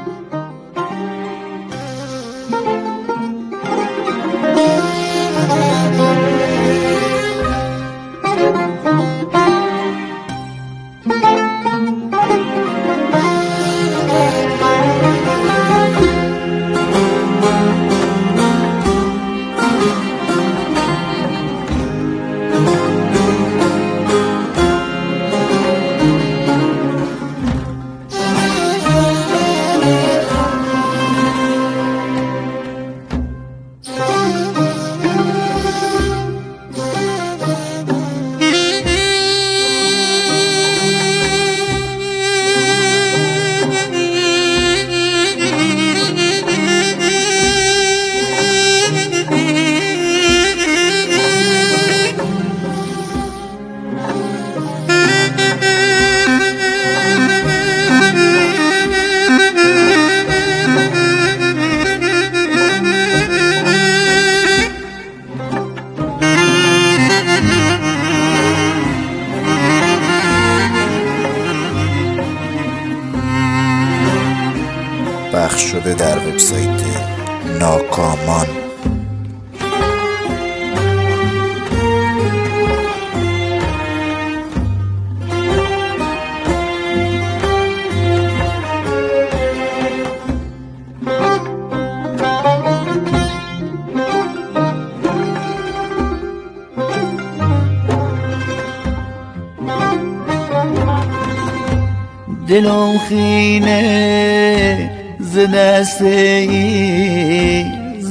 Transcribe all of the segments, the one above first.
پخش شده در وبسایت ناکامان. دلم خینه ز دست ای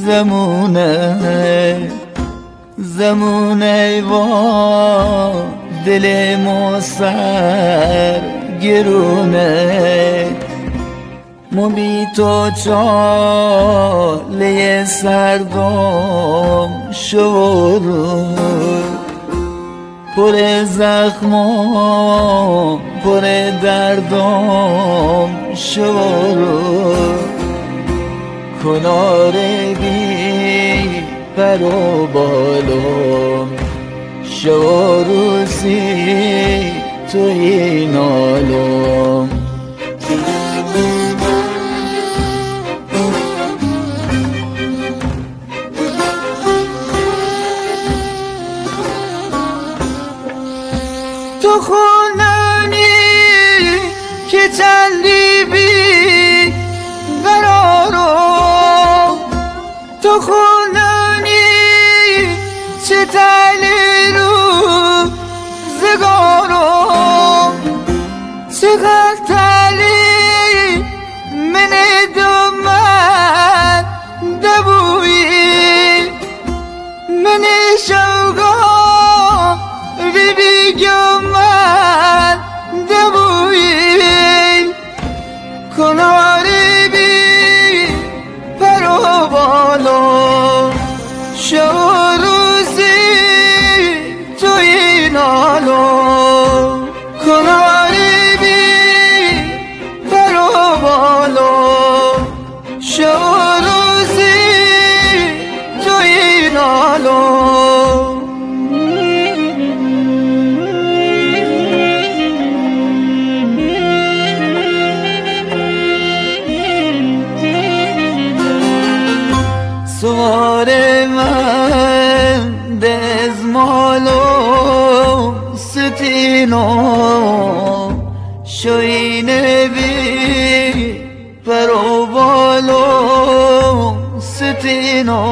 زمونه و دل ما سر گرونه ما بی تو چاله سردم شورو پر زخمم پر دردم شورو کنار بی پر و بالم شوروسی توی نالم تو خونانی که چندی بی قرارم تو خونانی چه تلی رو زگارم چقدر تلی من دومن دبویی من شوقا بیگمان دبویی کنار بی پر و بالم شب روزی توی نالم کنار بی پر و بالم شب روزی توی نالم سوار من دزمالو ستینو شوینه بی پرو بالو ستینو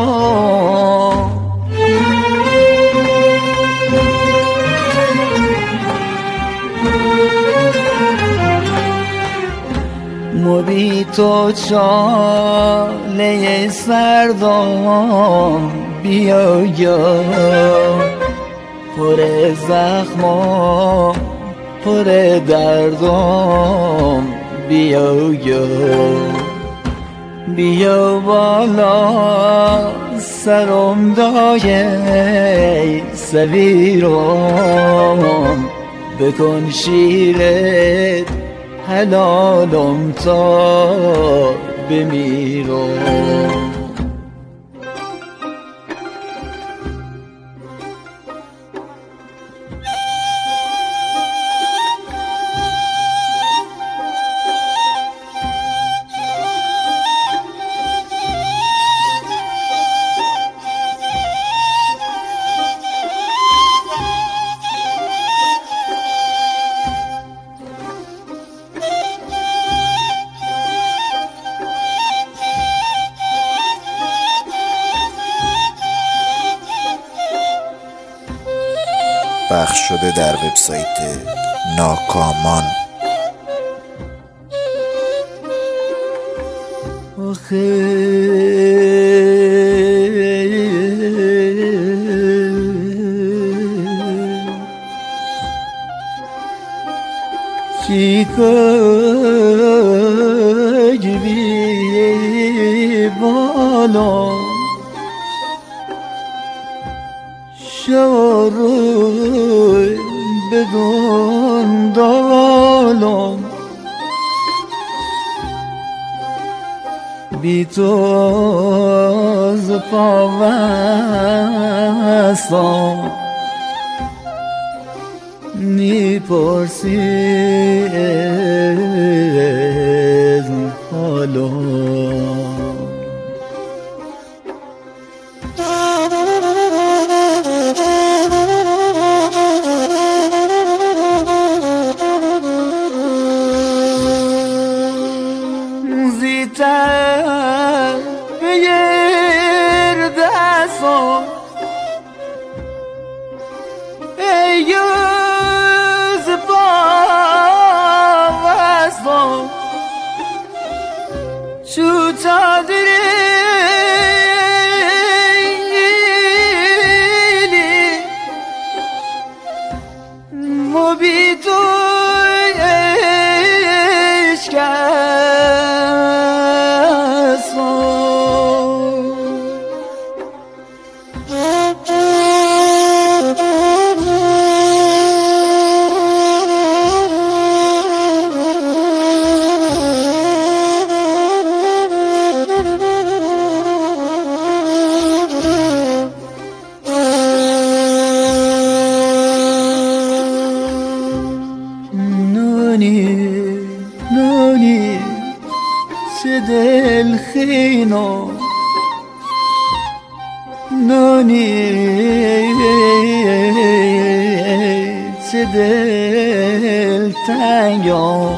بی تو چاله سردم بیایا پر زخمم پر دردم بیایا بیا بالا سرم دایه سویرم بکن شیرت حلالم تا بمیرم پخش شده در وبسایت ناکامان. چیکار بی بالا شوروی بدون دالم بی تو از پاوستم نیپرسی از حالم. زیتر بگیر دستم ای یوز باوستم چو تدریلی مبی تو نونی چه دل خینا نونی چه دل تنگا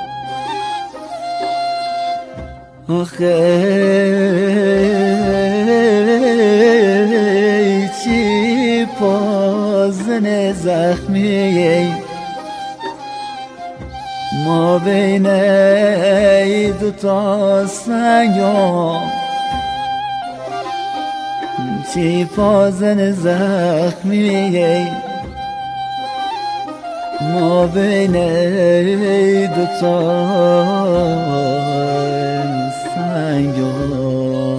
آخه چی پازن زخمی ما بین ای دوتا سنگا چی پازن زخمی ما بین ای دوتا سنگا.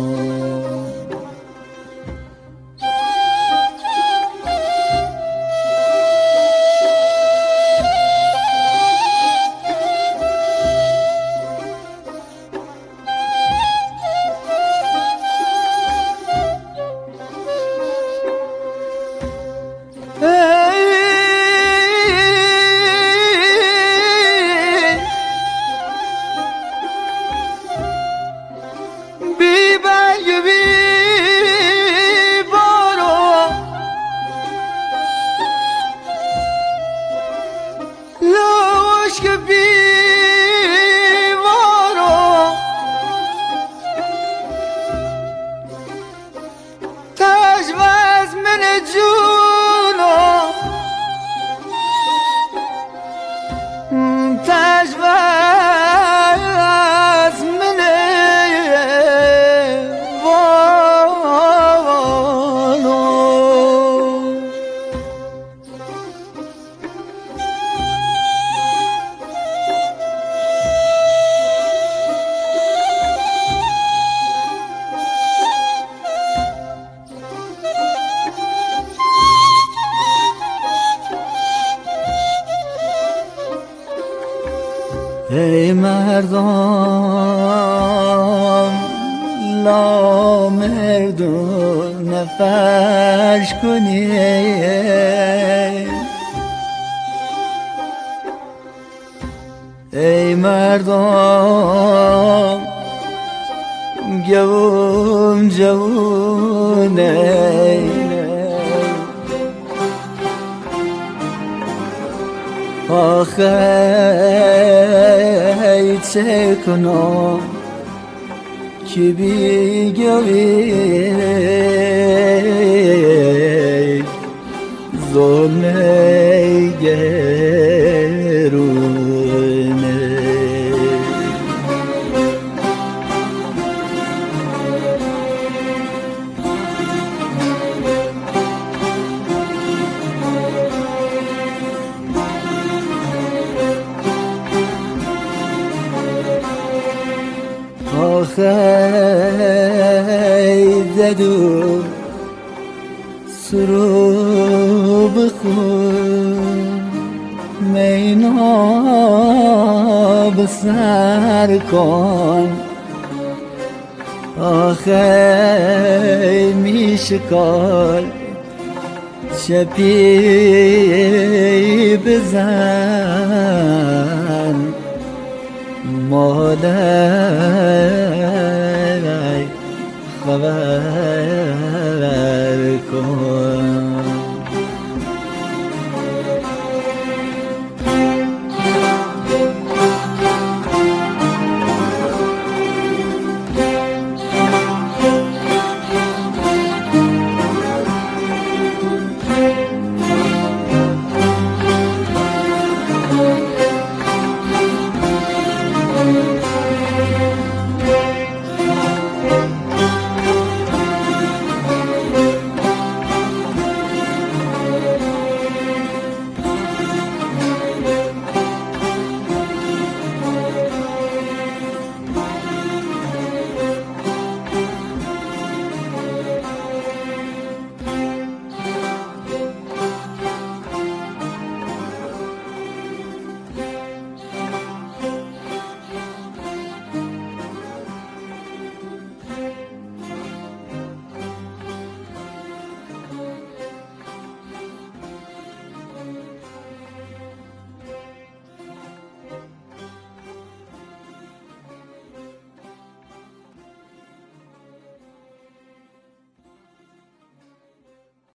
ای مردم لا مردون نفرش کنی ای مردم جوون جوونه آخه چه کنم که بیگوی ظلم گرونه. آخی زدو سرو بخون مینا بسر کن. آخی میشکال شپی بزن مادر خبر